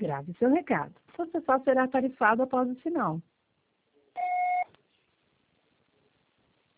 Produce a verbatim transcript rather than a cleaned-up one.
Grave seu recado. Você só será tarifado após o sinal.